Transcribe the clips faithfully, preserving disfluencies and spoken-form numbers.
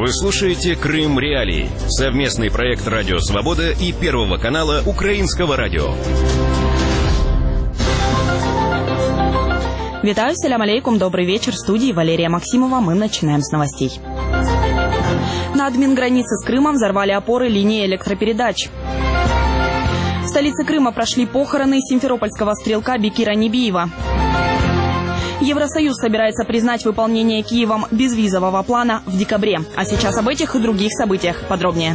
Вы слушаете «Крым Реалии» — совместный проект «Радио Свобода» и Первого канала Украинского радио. Витаю, салям алейкум, добрый вечер. В студии Валерия Максимова. Мы начинаем с новостей. На админгранице с Крымом взорвали опоры линии электропередач. В столице Крыма прошли похороны симферопольского стрелка Бекира Небиева. Евросоюз собирается признать выполнение Киевом безвизового плана в декабре. А сейчас об этих и других событиях подробнее.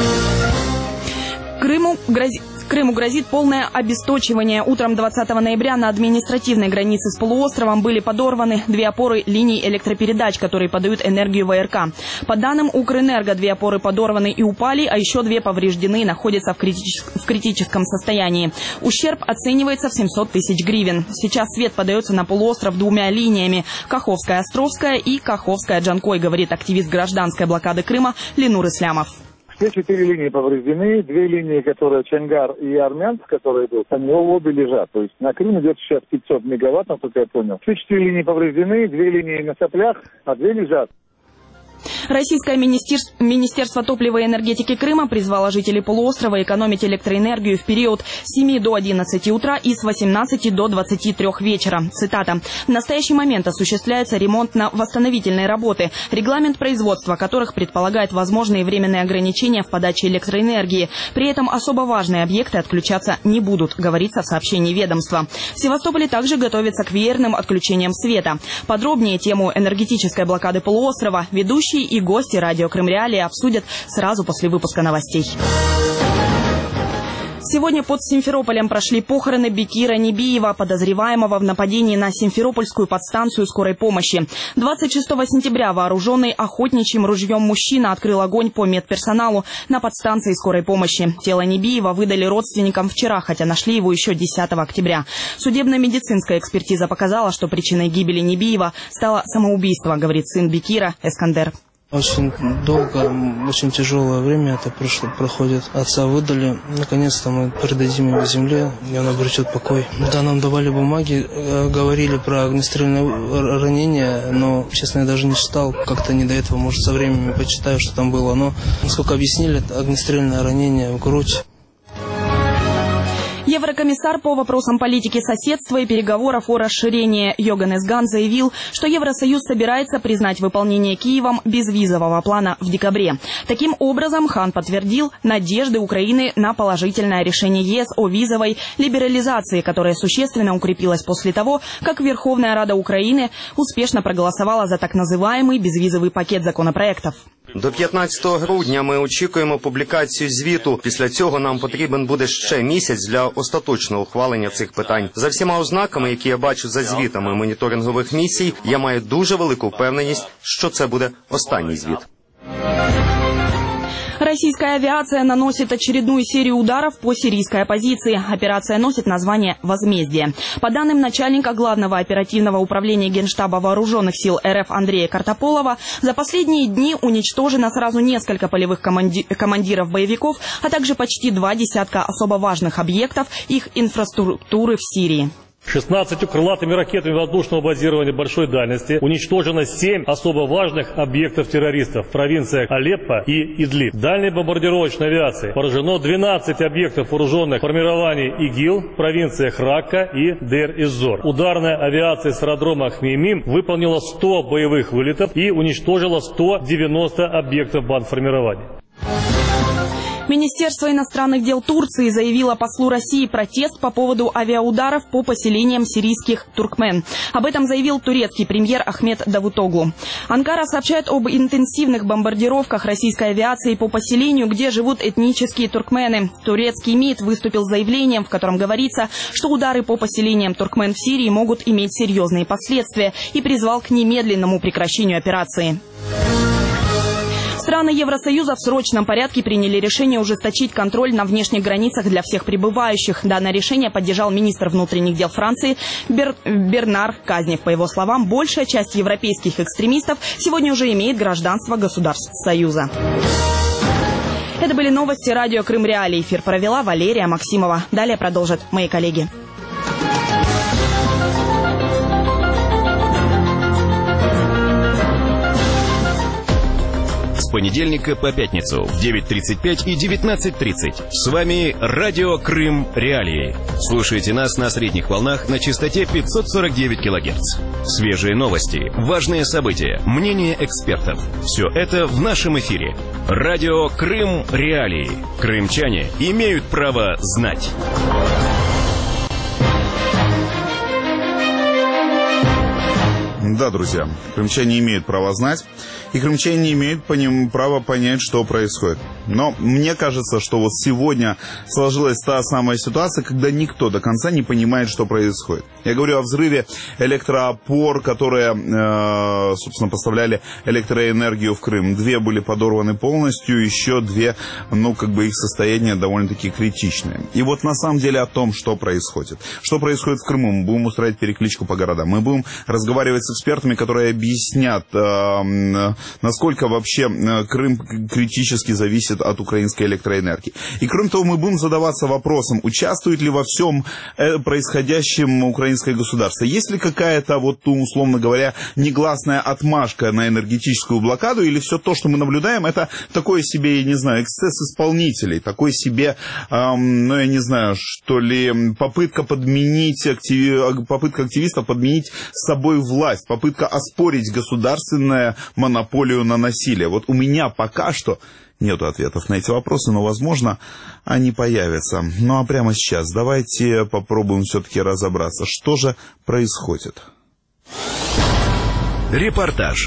Крыму грозит... Крыму грозит полное обесточивание. Утром двадцатого ноября на административной границе с полуостровом были подорваны две опоры линий электропередач, которые подают энергию в ВРК. По данным Укрэнерго, две опоры подорваны и упали, а еще две повреждены и находятся в, критичес... в критическом состоянии. Ущерб оценивается в семьсот тысяч гривен. Сейчас свет подается на полуостров двумя линиями – Каховская-Островская и Каховская-Джанкой, говорит активист гражданской блокады Крыма Ленур Ислямов. Все четыре линии повреждены, две линии, которые Чангар и Армянск, которые идут, они обе лежат. То есть на Крым идет сейчас пятьсот мегаватт, насколько я понял. Все четыре линии повреждены, две линии на соплях, а две лежат. Российское министерство, министерство топлива и энергетики Крыма призвало жителей полуострова экономить электроэнергию в период с семи до одиннадцати утра и с восемнадцати до двадцати трёх вечера. Цитата. «В настоящий момент осуществляются ремонтно-восстановительные работы, регламент производства которых предполагает возможные временные ограничения в подаче электроэнергии. При этом особо важные объекты отключаться не будут», говорится в сообщении ведомства. В Севастополе также готовится к веерным отключениям света. Подробнее тему энергетической блокады полуострова ведущий и гости радио «Крым Реалии» обсудят сразу после выпуска новостей. Сегодня под Симферополем прошли похороны Бекира Небиева, подозреваемого в нападении на Симферопольскую подстанцию скорой помощи. двадцать шестого сентября вооруженный охотничьим ружьем мужчина открыл огонь по медперсоналу на подстанции скорой помощи. Тело Небиева выдали родственникам вчера, хотя нашли его еще десятого октября. Судебно-медицинская экспертиза показала, что причиной гибели Небиева стало самоубийство, говорит сын Бекира Эскандер. Очень долго, очень тяжелое время это прошло, проходит. Отца выдали. Наконец-то мы передадим его земле, и он обретет покой. Да, нам давали бумаги, говорили про огнестрельное ранение, но, честно, я даже не читал. Как-то не до этого, может, со временем почитаю, что там было. Но, насколько объяснили, это огнестрельное ранение в грудь. Еврокомиссар по вопросам политики соседства и переговоров о расширении Йоганнес Ган заявил, что Евросоюз собирается признать выполнение Киевом безвизового плана в декабре. Таким образом, Хан подтвердил надежды Украины на положительное решение ЕС о визовой либерализации, которая существенно укрепилась после того, как Верховная Рада Украины успешно проголосовала за так называемый безвизовый пакет законопроектов. До п'ятнадцятого грудня ми очікуємо публікацію звіту. Після цього нам потрібен буде ще місяць для остаточного ухвалення цих питань. За всіма ознаками, які я бачу за звітами моніторингових місій, я маю дуже велику впевненість, що це буде останній звіт. Российская авиация наносит очередную серию ударов по сирийской оппозиции. Операция носит название «Возмездие». По данным начальника Главного оперативного управления Генштаба Вооруженных сил РФ Андрея Картополова, за последние дни уничтожено сразу несколько полевых команди- командиров боевиков, а также почти два десятка особо важных объектов их инфраструктуры в Сирии. шестнадцатью крылатыми ракетами воздушного базирования большой дальности уничтожено семь особо важных объектов террористов в провинциях Алеппо и Идлиб. Дальней бомбардировочной авиации поражено двенадцать объектов вооруженных формирований ИГИЛ в провинциях Ракка и Дейр-эз-Зор. Ударная авиация с аэродрома Хмеймим выполнила сто боевых вылетов и уничтожила сто девяносто объектов бандформирований. Министерство иностранных дел Турции заявило послу России протест по поводу авиаударов по поселениям сирийских туркмен. Об этом заявил турецкий премьер Ахмет Давутоглу. Анкара сообщает об интенсивных бомбардировках российской авиации по поселению, где живут этнические туркмены. Турецкий МИД выступил с заявлением, в котором говорится, что удары по поселениям туркмен в Сирии могут иметь серьезные последствия, и призвал к немедленному прекращению операции. Страны Евросоюза в срочном порядке приняли решение ужесточить контроль на внешних границах для всех прибывающих. Данное решение поддержал министр внутренних дел Франции Бер... Бернар Казнев. По его словам, большая часть европейских экстремистов сегодня уже имеет гражданство государств Союза. Это были новости радио «Крым Реалии». Эфир провела Валерия Максимова. Далее продолжат мои коллеги. С понедельника по пятницу в девять тридцать пять и девятнадцать тридцать. С вами Радио Крым Реалии. Слушайте нас на средних волнах на частоте пятьсот сорок девять килогерц. Свежие новости, важные события, мнения экспертов. Все это в нашем эфире. Радио Крым Реалии. Крымчане имеют право знать. Да, друзья, крымчане имеют право знать, и крымчане не имеют по ним права понять, что происходит. Но мне кажется, что вот сегодня сложилась та самая ситуация, когда никто до конца не понимает, что происходит. Я говорю о взрыве электроопор, которые, э, собственно, поставляли электроэнергию в Крым. Две были подорваны полностью, еще две, ну, как бы их состояние довольно-таки критичное. И вот на самом деле о том, что происходит. Что происходит в Крыму? Мы будем устраивать перекличку по городам. Мы будем разговаривать с экспертами, которые объяснят, э, насколько вообще Крым критически зависит от украинской электроэнергии. И кроме того, мы будем задаваться вопросом, участвует ли во всем происходящем украинское государство. Есть ли какая-то, вот, условно говоря, негласная отмашка на энергетическую блокаду, или все то, что мы наблюдаем, это такое себе, я не знаю, эксцесс исполнителей, такой себе, эм, ну, я не знаю, что ли, попытка подменить, активи... попытка активистов подменить с собой власть, попытка оспорить государственную монополию на насилие. Вот у меня пока что нету ответов на эти вопросы, но, возможно, они появятся. Ну, а прямо сейчас давайте попробуем все-таки разобраться, что же происходит. Репортаж.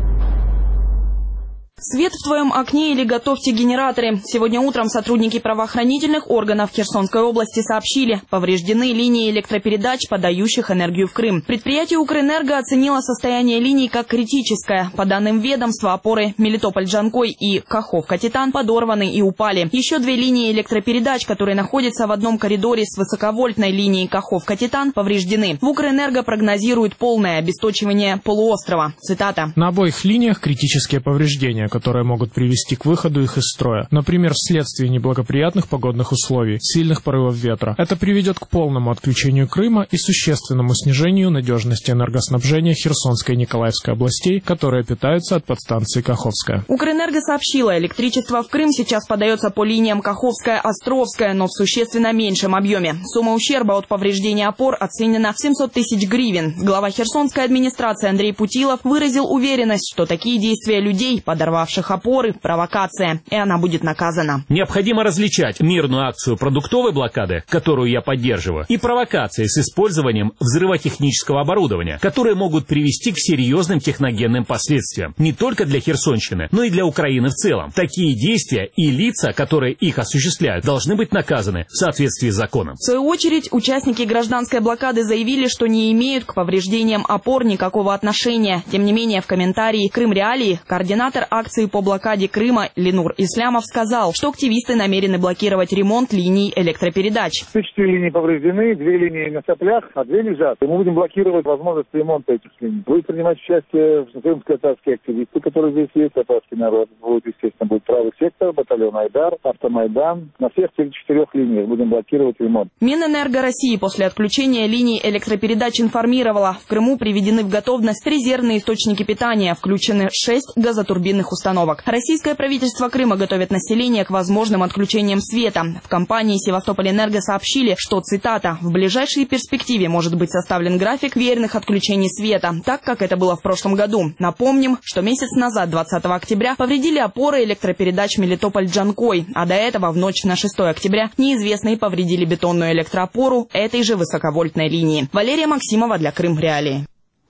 Свет в твоем окне или готовьте генераторы. Сегодня утром сотрудники правоохранительных органов Херсонской области сообщили, повреждены линии электропередач, подающих энергию в Крым. Предприятие «Укрэнерго» оценило состояние линий как критическое. По данным ведомства, опоры Мелитополь-Джанкой и Каховка-Титан подорваны и упали. Еще две линии электропередач, которые находятся в одном коридоре с высоковольтной линией Каховка-Титан, повреждены. В «Укрэнерго» прогнозируют полное обесточивание полуострова. Цитата. На обоих линиях критические повреждения, которые могут привести к выходу их из строя. Например, вследствие неблагоприятных погодных условий, сильных порывов ветра. Это приведет к полному отключению Крыма и существенному снижению надежности энергоснабжения Херсонской и Николаевской областей, которые питаются от подстанции Каховская. «Укрэнерго» сообщила, электричество в Крым сейчас подается по линиям Каховская-Островская, но в существенно меньшем объеме. Сумма ущерба от повреждения опор оценена в семьсот тысяч гривен. Глава Херсонской администрации Андрей Путилов выразил уверенность, что такие действия людей, подорвавших опоры, провокация, и она будет наказана. Необходимо различать мирную акцию продуктовой блокады, которую я поддерживаю, и провокации с использованием взрывотехнического оборудования, которые могут привести к серьезным техногенным последствиям не только для Херсонщины, но и для Украины в целом. Такие действия и лица, которые их осуществляют, должны быть наказаны в соответствии с законом. В свою очередь, участники гражданской блокады заявили, что не имеют к повреждениям опор никакого отношения. Тем не менее, в комментарии «Крым Реалии» координатор акции по блокаде Крыма Ленур Ислямов сказал, что активисты намерены блокировать ремонт линий электропередач. Четыре линии повреждены, две линии на соплях, а две лежат. И мы будем блокировать возможность ремонта этих линий. Будут принимать участие крымско-татарские активисты, которые здесь есть, татарский народ. Будет, естественно, будет правый сектор, батальон Айдар, Автомайдан. На всех четырех линиях будем блокировать ремонт. Минэнерго России после отключения линий электропередач информировала, в Крыму приведены в готовность резервные источники питания, включены шесть газотурбинных установок. установок. Российское правительство Крыма готовит население к возможным отключениям света. В компании «Севастополь-Энерго» сообщили, что, цитата, «в ближайшей перспективе может быть составлен график верных отключений света, так как это было в прошлом году». Напомним, что месяц назад, двадцатого октября, повредили опоры электропередач Мелитополь-Джанкой, а до этого в ночь на шестое октября неизвестные повредили бетонную электроопору этой же высоковольтной линии. Валерия Максимова для Крым Реалии.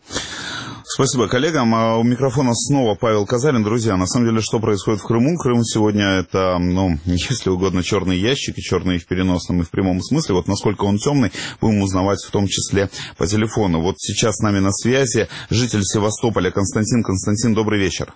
Спасибо коллегам. А у микрофона снова Павел Казарин. Друзья, на самом деле, что происходит в Крыму? Крым сегодня это, ну, если угодно, черный ящик, и черный и в переносном, и в прямом смысле. Вот насколько он темный, будем узнавать в том числе по телефону. Вот сейчас с нами на связи житель Севастополя Константин. Константин, добрый вечер.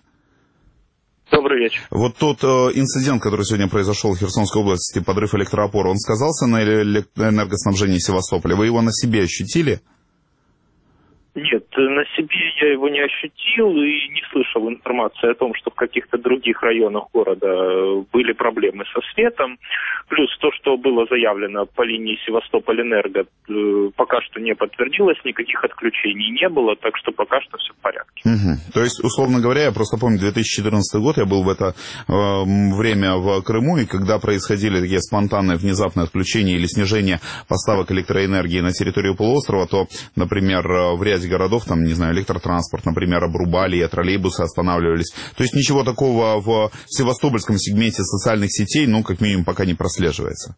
Добрый вечер. Вот тот э, инцидент, который сегодня произошел в Херсонской области, подрыв электроопоры, он сказался на энергоснабжении Севастополя? Вы его на себе ощутили? Нет, на себе я его не ощутил и не слышал информации о том, что в каких-то других районах города были проблемы со светом. Плюс то, что было заявлено по линии Севастополь-Энерго, пока что не подтвердилось, никаких отключений не было, так что пока что все в порядке. Угу. То есть, условно говоря, я просто помню две тысячи четырнадцатый год, я был в это э, время в Крыму, и когда происходили такие спонтанные внезапные отключения или снижение поставок электроэнергии на территорию полуострова, то, например, в ряде городов, там, не знаю, электротранспорт, например, обрубали, и троллейбусы останавливались. То есть ничего такого в севастопольском сегменте социальных сетей, ну, как минимум, пока не прослеживается.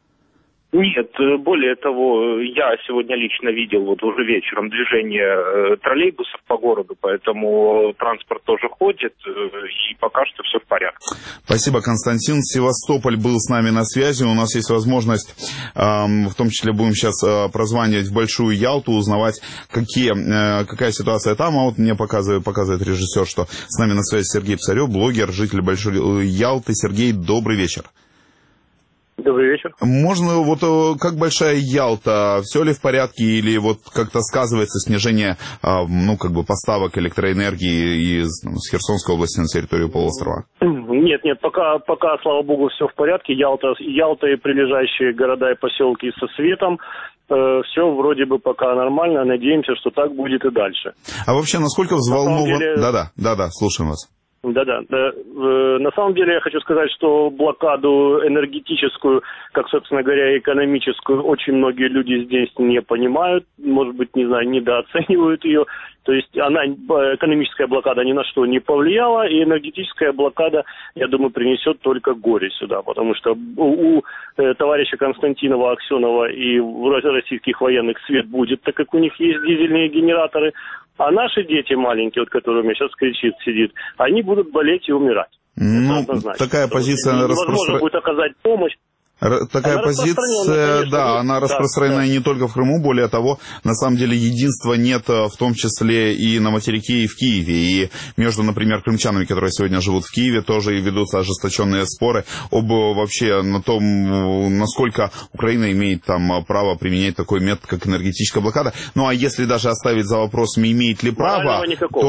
Нет, более того, я сегодня лично видел вот уже вечером движение троллейбусов по городу, поэтому транспорт тоже ходит, и пока что все в порядке. Спасибо, Константин. Севастополь был с нами на связи. У нас есть возможность, в том числе будем сейчас прозванивать в Большую Ялту, узнавать, какие, какая ситуация там. А вот мне показывает, показывает режиссер, что с нами на связи Сергей Псарев, блогер, житель Большой Ялты. Сергей, добрый вечер. Добрый вечер. Можно, вот как Большая Ялта, все ли в порядке или вот как-то сказывается снижение, ну, как бы поставок электроэнергии из, ну, с Херсонской области на территорию полуострова? Нет, нет, пока, пока, слава богу, все в порядке. Ялта, Ялта и прилежащие города и поселки со светом. Э, все вроде бы пока нормально. Надеемся, что так будет и дальше. А вообще, насколько взволнован... деле... Да-да, да-да, слушаем вас. Да-да. да. На самом деле я хочу сказать, что блокаду энергетическую, как, собственно говоря, экономическую, очень многие люди здесь не понимают, может быть, не знаю, недооценивают ее. То есть она, экономическая блокада ни на что не повлияла, и энергетическая блокада, я думаю, принесет только горе сюда, потому что у, у товарища Константинова, Аксенова и российских военных свет будет, так как у них есть дизельные генераторы. А наши дети маленькие, вот которые у меня сейчас кричит, сидит, они будут болеть и умирать. Ну, такая позиция невозможно распростран... будет оказать помощь. Такая она позиция, конечно, да, она да, распространена да. не только в Крыму, более того, на самом деле единства нет, в том числе и на материке, и в Киеве. И между, например, крымчанами, которые сегодня живут в Киеве, тоже и ведутся ожесточенные споры об вообще на том, насколько Украина имеет там право применять такой метод, как энергетическая блокада. Ну, а если даже оставить за вопросом, имеет ли право,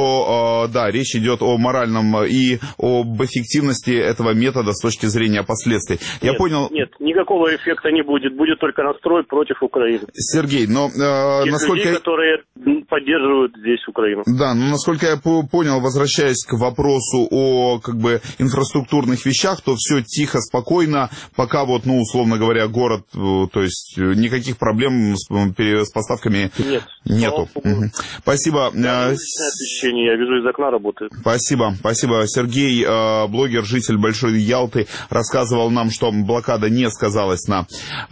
то, да, речь идет о моральном и об эффективности этого метода с точки зрения последствий. Нет, Я понял... Нет. Никакого эффекта не будет, будет только настрой против Украины. Сергей, но э, Тех насколько... людей, которые поддерживают здесь Украину. Да, но насколько я понял, возвращаясь к вопросу о, как бы, инфраструктурных вещах, то все тихо, спокойно, пока вот, ну, условно говоря, город, то есть никаких проблем с, с поставками Нет, нету. Угу. Спасибо. Да, освещение, я вижу, из окна работает. Спасибо, спасибо. Сергей, блогер, житель Большой Ялты, рассказывал нам, что блокада не сказалась на,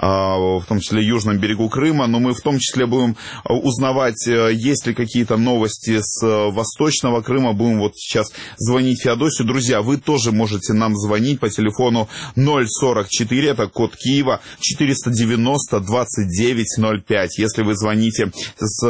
в том числе, южном берегу Крыма, но мы в том числе будем узнавать, есть ли какие-то новости с Восточного Крыма. Будем вот сейчас звонить Феодосию. Друзья, вы тоже можете нам звонить по телефону ноль сорок четыре, это код Киева, четыреста девяносто двадцать девять ноль пять. Если вы звоните с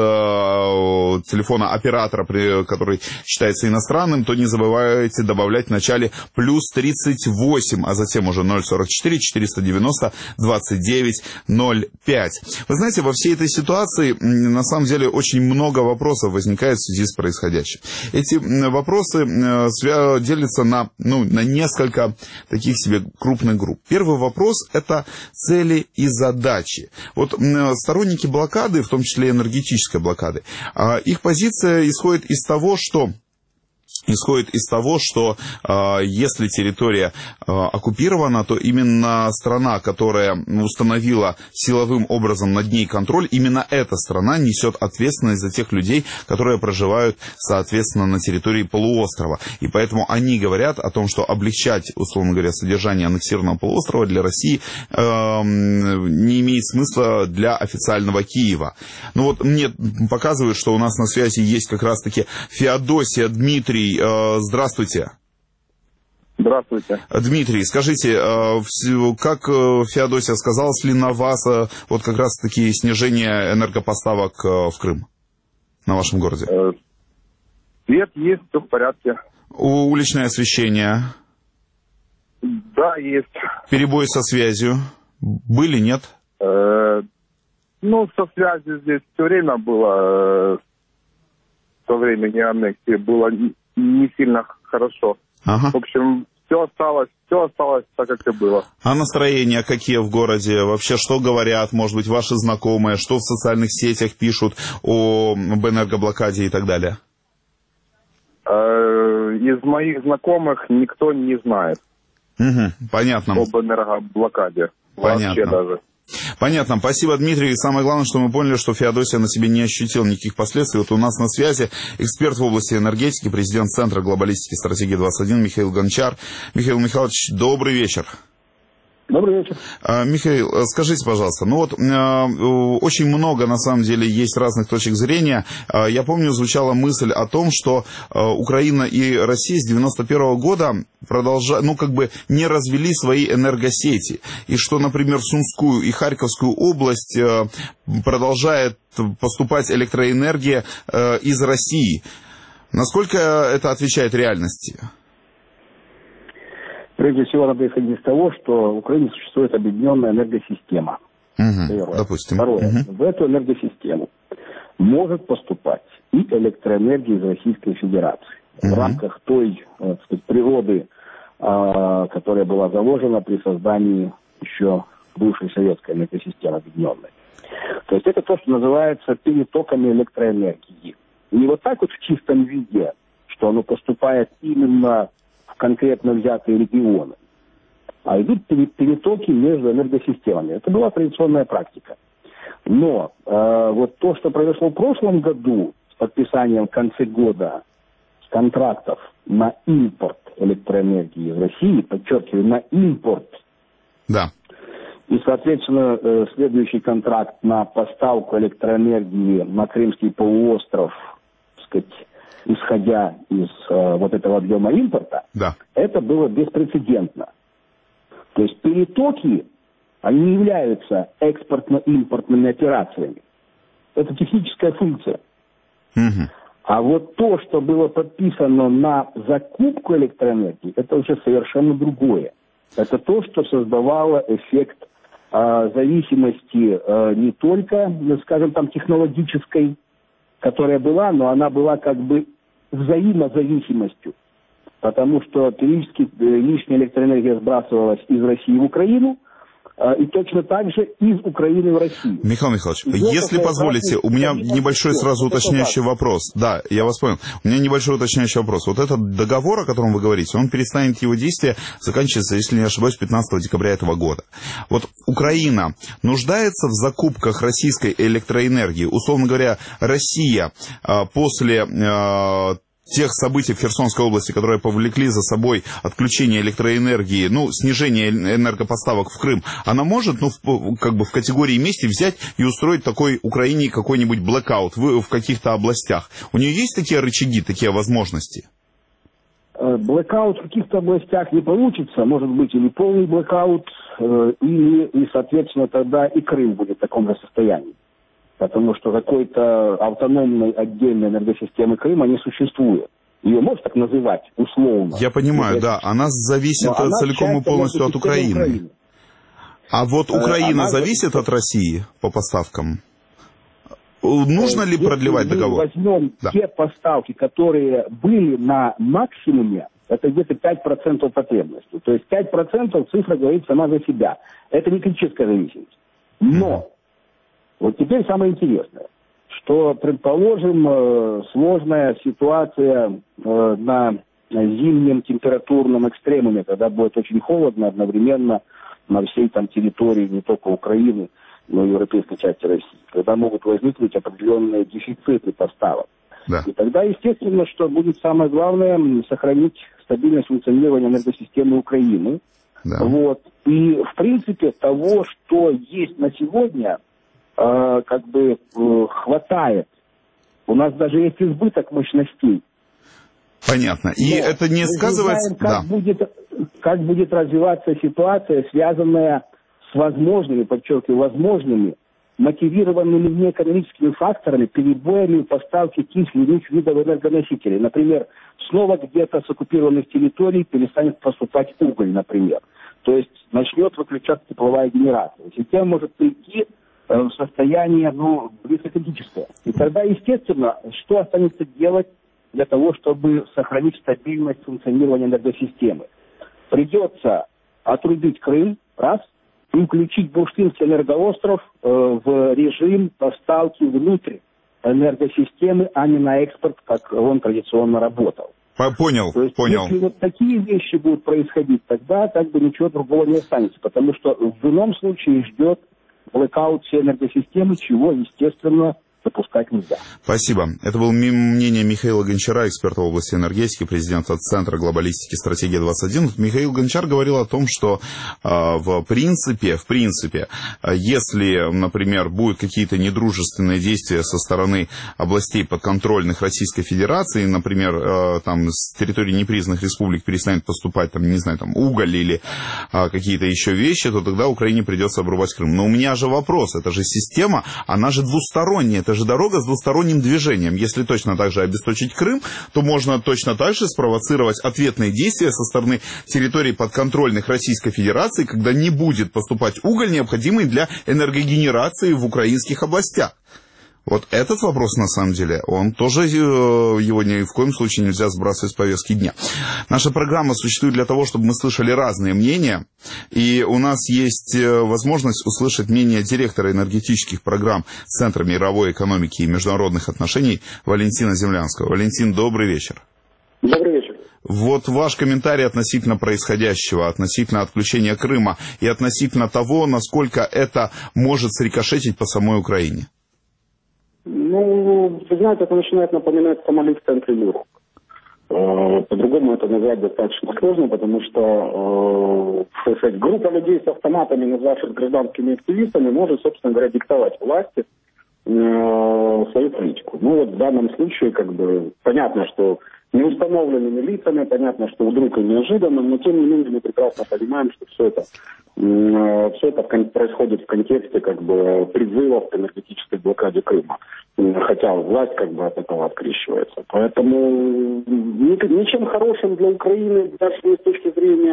телефона оператора, который считается иностранным, то не забывайте добавлять в начале плюс тридцать восемь, а затем уже ноль сорок четыре четыреста девяносто двадцать девять ноль пять. Вы знаете, во всей этой ситуации на самом деле очень много вопросов возникает в связи с происходящим. Эти вопросы делятся на, ну, на несколько таких себе крупных групп. Первый вопрос – это цели и задачи. Вот сторонники блокады, в том числе энергетической блокады, их позиция исходит из того, что исходит из того, что э, если территория э, оккупирована, то именно страна, которая установила силовым образом над ней контроль, именно эта страна несет ответственность за тех людей, которые проживают, соответственно, на территории полуострова. И поэтому они говорят о том, что облегчать, условно говоря, содержание аннексированного полуострова для России э, не имеет смысла для официального Киева. Ну вот мне показывают, что у нас на связи есть как раз-таки Феодосия, Дмитрий. Здравствуйте. Здравствуйте. Дмитрий, скажите, как Феодосия, сказалось ли на вас вот как раз-таки снижение энергопоставок в Крым, на вашем городе? Свет есть, все в порядке. Уличное освещение? Да, есть. Перебои со связью? Были, нет? Э, ну, со связью здесь все время было... во времени аннексии было не сильно хорошо. Ага. В общем, все осталось, все осталось так, как и было. А настроения какие в городе? Вообще, что говорят, может быть, ваши знакомые? Что в социальных сетях пишут о, об энергоблокаде и так далее? Из моих знакомых никто не знает. Угу, понятно. Об энергоблокаде. Понятно. Вообще даже. Понятно. Спасибо, Дмитрий. И самое главное, что мы поняли, что Феодосия на себе не ощутил никаких последствий. Вот у нас на связи эксперт в области энергетики, президент Центра глобалистики стратегии двадцать один Михаил Гончар. Михаил Михайлович, добрый вечер. Добрый вечер. Михаил, скажите, пожалуйста, ну вот очень много, на самом деле, есть разных точек зрения. Я помню, звучала мысль о том, что Украина и Россия с девяносто первого года продолжают, ну, как бы не развели свои энергосети. И что, например, в Сумскую и Харьковскую область продолжает поступать электроэнергия из России. Насколько это отвечает реальности? Прежде всего, надо исходить из того, что в Украине существует объединенная энергосистема. Угу, допустим. Второе. Угу. В эту энергосистему может поступать и электроэнергия из Российской Федерации. Угу. В рамках той, так сказать, природы, которая была заложена при создании еще бывшей советской энергосистемы объединенной. То есть это то, что называется перетоками электроэнергии. Не вот так вот в чистом виде, что оно поступает именно конкретно взятые регионы, а идут перетоки между энергосистемами. Это была традиционная практика. Но э, вот то, что произошло в прошлом году с подписанием в конце года контрактов на импорт электроэнергии из России, подчеркиваю, на импорт, да. И, соответственно, э, следующий контракт на поставку электроэнергии на Крымский полуостров, так сказать, исходя из э, вот этого объема импорта, да. Это было беспрецедентно. То есть перетоки, они не являются экспортно-импортными операциями. Это техническая функция. Угу. А вот то, что было подписано на закупку электроэнергии, это уже совершенно другое. Это то, что создавало эффект э, зависимости э, не только, скажем, там, технологической, которая была, но она была как бы взаимозависимостью, потому что периодически лишняя электроэнергия сбрасывалась из России в Украину, и точно так же из Украины в Россию. Михаил Михайлович, и если позволите, у меня небольшой сразу уточняющий вопрос. Да, я вас понял. У меня небольшой уточняющий вопрос. Вот этот договор, о котором вы говорите, он перестанет его действие, заканчивается, если не ошибаюсь, пятнадцатого декабря этого года. Вот Украина нуждается в закупках российской электроэнергии. Условно говоря, Россия после тех событий в Херсонской области, которые повлекли за собой отключение электроэнергии, ну, снижение энергопоставок в Крым, она может, ну, в, как бы в категории мести взять и устроить такой Украине какой-нибудь блэкаут в, в каких-то областях. У нее есть такие рычаги, такие возможности? Блэкаут в каких-то областях не получится, может быть, или полный блэкаут, или, и, соответственно, тогда и Крым будет в таком же состоянии. Потому что какой-то автономной отдельной энергосистемы Крыма не существует. Ее можно так называть, условно. Я понимаю, это... да. Она зависит она целиком и полностью от Украины. Украины. А вот Украина она... зависит от России по поставкам? Нужно ли Если продлевать мы договор? возьмем да. те поставки, которые были на максимуме, это где-то пять процентов потребности. То есть пять процентов цифра говорит сама за себя. Это не критическая зависимость. Но... Вот теперь самое интересное, что, предположим, сложная ситуация на зимнем температурном экстремуме, когда будет очень холодно одновременно на всей там территории не только Украины, но и европейской части России, когда могут возникнуть определенные дефициты поставок. Да. И тогда, естественно, что будет самое главное сохранить стабильность функционирования энергосистемы Украины. Да. Вот. И, в принципе, того, что есть на сегодня, э, как бы э, хватает. У нас даже есть избыток мощностей. Понятно. И но это не сказывается... Мы не знаем, как, да. будет, как будет развиваться ситуация, связанная с возможными, подчеркиваю, возможными, мотивированными неэкономическими факторами, перебоями в поставке тех или иных видов энергоносителей. Например, снова где-то с оккупированных территорий перестанет поступать уголь, например. То есть начнет выключаться тепловая генерация. Система может прийти в состояние, ну, высококритическое. И тогда, естественно, что останется делать для того, чтобы сохранить стабильность функционирования энергосистемы? Придется отрубить Крым, раз, и включить Бурштинский энергоостров э, в режим поставки внутрь энергосистемы, а не на экспорт, как он традиционно работал. Понял, То есть, понял. Если вот такие вещи будут происходить, тогда как бы ничего другого не останется, потому что в ином случае ждет блэкаут всей энергосистемы, чего, естественно, допускать нельзя. Спасибо. Это было мнение Михаила Гончара, эксперта в области энергетики, президента Центра глобалистики «Стратегия двадцать один». Михаил Гончар говорил о том, что э, в принципе, в принципе, э, если, например, будут какие-то недружественные действия со стороны областей подконтрольных Российской Федерации, например, э, там с территории непризнанных республик перестанет поступать, там, не знаю, там, уголь или э, какие-то еще вещи, то тогда Украине придется обрубать Крым. Но у меня же вопрос, это же система, она же двусторонняя. Это же дорога с двусторонним движением. Если точно так же обесточить Крым, то можно точно так же спровоцировать ответные действия со стороны территорий подконтрольных Российской Федерации, когда не будет поступать уголь, необходимый для энергогенерации в украинских областях. Вот этот вопрос, на самом деле, он тоже, его ни в коем случае нельзя сбрасывать с повестки дня. Наша программа существует для того, чтобы мы слышали разные мнения, и у нас есть возможность услышать мнение директора энергетических программ Центра мировой экономики и международных отношений Валентина Землянского. Валентин, добрый вечер. Добрый вечер. Вот ваш комментарий относительно происходящего, относительно отключения Крыма и относительно того, насколько это может срикошетить по самой Украине. Ну, вы знаете, это начинает напоминать самолет в центре Европы. По-другому это назвать достаточно сложно, потому что э, сказать, группа людей с автоматами, назвавшись гражданскими активистами, может, собственно говоря, диктовать власти э, свою политику. Ну вот в данном случае, как бы, понятно, что неустановленными лицами, понятно, что вдруг и неожиданно, но тем не менее мы прекрасно понимаем, что все это, э, все это происходит в контексте как бы призывов к энергетической блокаде Крыма. Хотя власть как бы от этого открещивается. Поэтому ничем хорошим для Украины, даже не с точки зрения,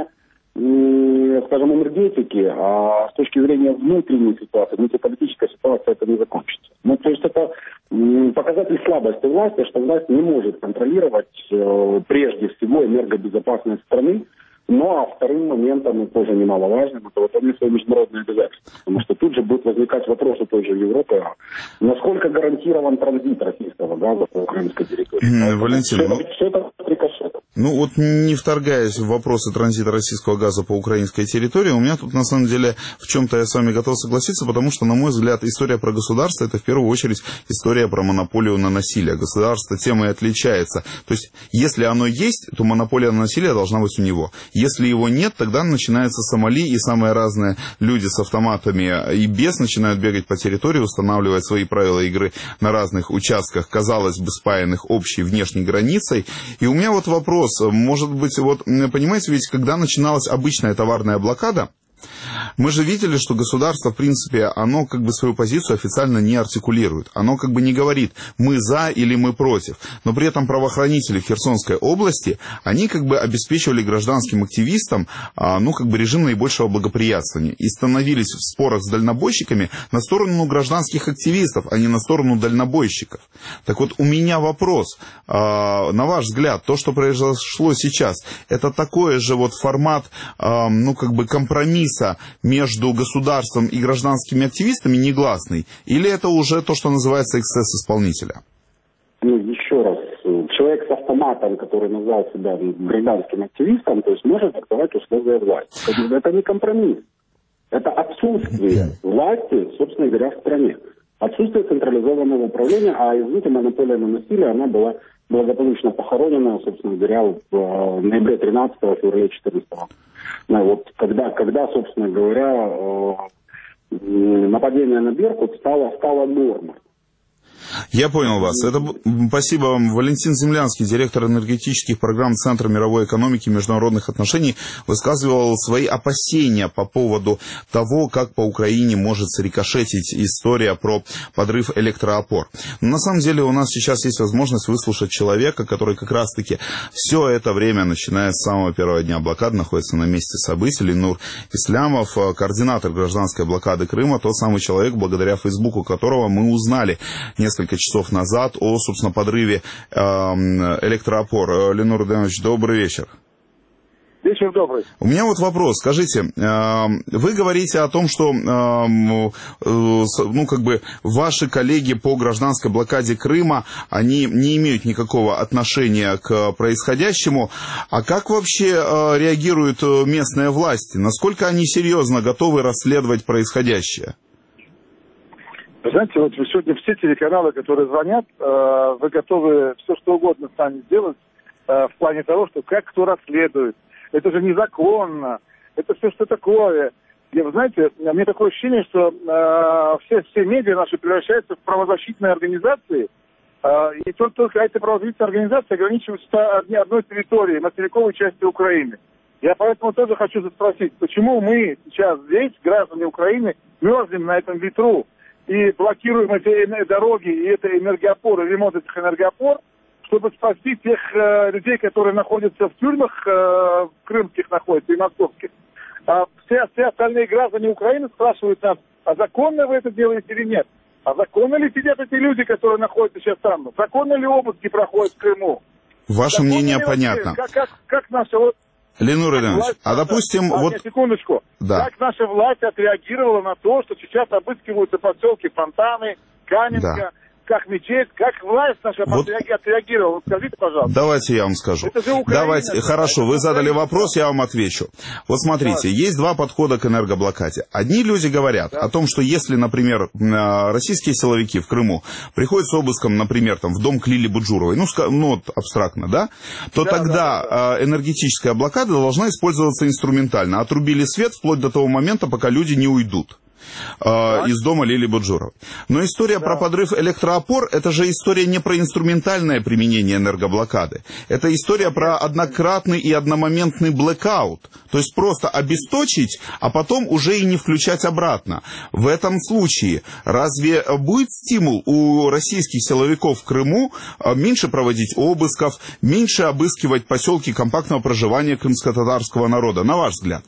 скажем, энергетики, а с точки зрения внутренней ситуации, внутриполитической ситуации это не закончится. Ну, то есть это показатель слабости власти, что власть не может контролировать прежде всего энергобезопасность страны. Ну, а вторым моментом, и тоже немаловажным, это выполнять свои международные обязательства. Потому что тут же будут возникать вопросы той же Европы, насколько гарантирован транзит российского газа по украинской территории. Валентин, все, ну, все это рикошетом. Ну вот не вторгаясь в вопросы транзита российского газа по украинской территории, у меня тут на самом деле в чем-то я с вами готов согласиться, потому что, на мой взгляд, история про государство — это в первую очередь история про монополию на насилие. Государство тем и отличается. То есть, если оно есть, то монополия на насилие должна быть у него. Если его нет, тогда начинается Сомали, и самые разные люди с автоматами и без начинают бегать по территории, устанавливать свои правила игры на разных участках, казалось бы, спаянных общей внешней границей. И у меня вот вопрос, может быть, вот, понимаете, ведь когда начиналась обычная товарная блокада, мы же видели, что государство, в принципе, оно как бы свою позицию официально не артикулирует. Оно как бы не говорит, мы за или мы против. Но при этом правоохранители в Херсонской области, они как бы обеспечивали гражданским активистам, ну, как бы режим наибольшего благоприятствования. И становились в спорах с дальнобойщиками на сторону гражданских активистов, а не на сторону дальнобойщиков. Так вот, у меня вопрос. На ваш взгляд, то, что произошло сейчас, это такой же вот формат, ну, как бы компромисса между государством и гражданскими активистами негласный? Или это уже то, что называется эксцесс исполнителя? Ну, еще раз, человек с автоматом, который назвал себя гражданским активистом, то есть может диктовать условия власти. Это не компромисс. Это отсутствие власти, собственно говоря, в стране. Отсутствие централизованного управления, а, извините, монополия на насилие, она была благополучно похоронена, собственно говоря, в ноябре тринадцатого, февраля четырнадцатого. Ну, вот когда, когда, собственно говоря, нападение на Беркут стало, стало нормой. Я понял вас. Это, спасибо вам. Валентин Землянский, директор энергетических программ Центра мировой экономики и международных отношений, высказывал свои опасения по поводу того, как по Украине может срикошетить история про подрыв электроопор. Но на самом деле у нас сейчас есть возможность выслушать человека, который как раз-таки все это время, начиная с самого первого дня блокады, находится на месте событий. Ленур Ислямов, координатор гражданской блокады Крыма, тот самый человек, благодаря Фейсбуку которого мы узнали несколько часов назад о, собственно, подрыве э, электроопор. Ленур Ильич, добрый вечер. Вечер добрый. У меня вот вопрос. Скажите, э, вы говорите о том, что, э, э, ну, как бы, ваши коллеги по гражданской блокаде Крыма, они не имеют никакого отношения к происходящему. А как вообще э, реагируют местные власти? Насколько они серьезно готовы расследовать происходящее? Вы знаете, вот сегодня все телеканалы, которые звонят, э, вы готовы все что угодно с нами сделать э, в плане того, что как кто расследует. Это же незаконно, это все что такое. И, вы знаете, у меня такое ощущение, что э, все, все медиа наши превращаются в правозащитные организации, э, и только, только эти правозащитные организации ограничиваются одной территорией, материковой части Украины. Я поэтому тоже хочу спросить, почему мы сейчас здесь, граждане Украины, мерзнем на этом ветру и блокируем эти дороги и это энергоопоры, ремонт этих энергоопор, чтобы спасти тех э, людей, которые находятся в тюрьмах, э, крымских находятся и московских. А все, все остальные граждане Украины спрашивают нас, а законно вы это делаете или нет? А законно ли сидят эти люди, которые находятся сейчас там? Законно ли обыски проходят в Крыму? Ваше законно мнение понятно. Как, как, как наша вот... Ленур Ильич, а допустим... А, вот... нет, секундочку. Да. Как наша власть отреагировала на то, что сейчас обыскиваются поселки Фонтаны, Каменка... Да. Как мечеть, как власть наша вот отреагировала? Скажите, пожалуйста. Давайте я вам скажу. Это же Украина. Давайте, хорошо, вы задали вопрос, я вам отвечу. Вот смотрите, да. Есть два подхода к энергоблокаде. Одни люди говорят да. о том, что если, например, российские силовики в Крыму приходят с обыском, например, там, в дом к Лилии Буджуровой, ну, ну вот абстрактно, да, то да, тогда да, да. энергетическая блокада должна использоваться инструментально. Отрубили свет вплоть до того момента, пока люди не уйдут да. из дома Лилии Буджуровой. Но история да. про подрыв электроопор, это же история не про инструментальное применение энергоблокады. Это история про однократный и одномоментный блэкаут. То есть просто обесточить, а потом уже и не включать обратно. В этом случае разве будет стимул у российских силовиков в Крыму меньше проводить обысков, меньше обыскивать поселки компактного проживания крымско-татарского народа, на ваш взгляд?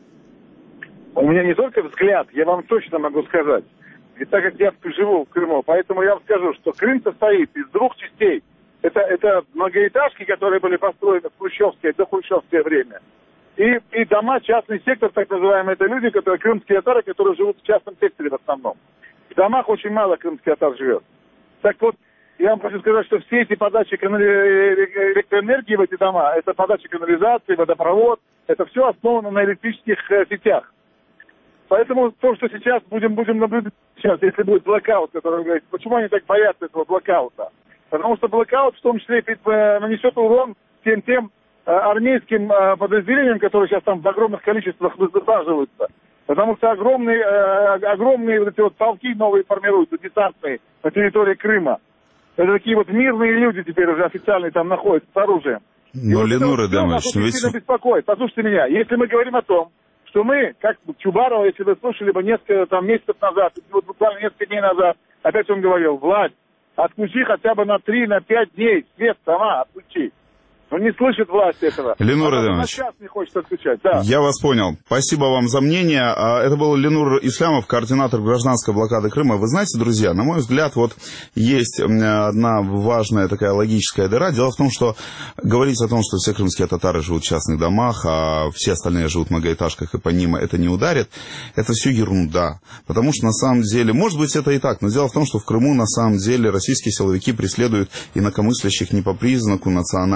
У меня не только взгляд, я вам точно могу сказать. Ведь так как я живу в Крыму, поэтому я вам скажу, что Крым состоит из двух частей. Это, это многоэтажки, которые были построены в хрущевское, до хрущевское время. И, и дома, частный сектор, так называемые, это люди, которые крымские татары, которые живут в частном секторе в основном. В домах очень мало крымских татар живет. Так вот, я вам хочу сказать, что все эти подачи электроэнергии в эти дома, это подача канализации, водопровод, это все основано на электрических сетях. Поэтому то, что сейчас будем, будем наблюдать, сейчас, если будет блэкаут, который говорит, почему они так боятся этого блэкаута? Потому что блэкаут в том числе нанесет урон тем, тем армейским подразделениям, которые сейчас там в огромных количествах высаживаются. Потому что огромные, огромные вот эти вот полки новые формируются, десантные, на территории Крыма. Это такие вот мирные люди теперь уже официальные там находятся с оружием. Но, Ленур Адамович, ну ведь... сильно беспокоит. Послушайте меня, если мы говорим о том, что мы, как Чубарова, если вы слушали бы несколько там, месяцев назад, вот буквально несколько дней назад, опять он говорил, власть, отключи хотя бы на три, на пять дней свет сама, отключи. Но не слышит власть этого. Ленур Ильич, не хочет отключать. Да. Я вас понял. Спасибо вам за мнение. Это был Ленур Ислямов, координатор гражданской блокады Крыма. Вы знаете, друзья, на мой взгляд, вот есть одна важная такая логическая дыра. Дело в том, что говорить о том, что все крымские татары живут в частных домах, а все остальные живут в многоэтажках и по ним это не ударит, это все ерунда. Потому что на самом деле, может быть это и так, но дело в том, что в Крыму на самом деле российские силовики преследуют инакомыслящих не по признаку национальной принадлежности,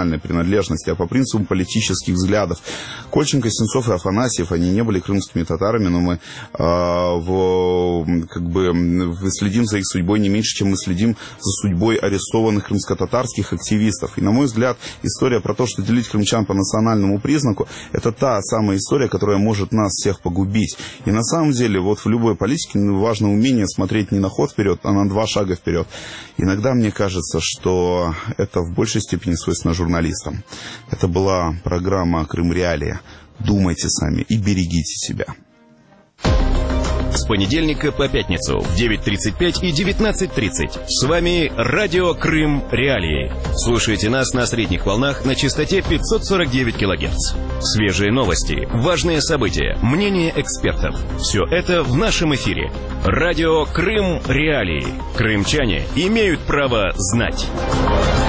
принадлежности, а по принципу политических взглядов. Кольченко, Сенцов и Афанасьев, они не были крымскими татарами, но мы э, в, как бы, следим за их судьбой не меньше, чем мы следим за судьбой арестованных крымско-татарских активистов. И, на мой взгляд, история про то, что делить крымчан по национальному признаку, это та самая история, которая может нас всех погубить. И на самом деле, вот в любой политике важно умение смотреть не на ход вперед, а на два шага вперед. Иногда мне кажется, что это в большей степени свойственно журналистам. Это была программа «Крым Реалии». Думайте сами и берегите себя. С понедельника по пятницу в девять тридцать пять и девятнадцать тридцать. С вами Радио Крым Реалии. Слушайте нас на средних волнах на частоте пятьсот сорок девять килогерц. Свежие новости, важные события, мнения экспертов. Все это в нашем эфире. Радио Крым Реалии. Крымчане имеют право знать.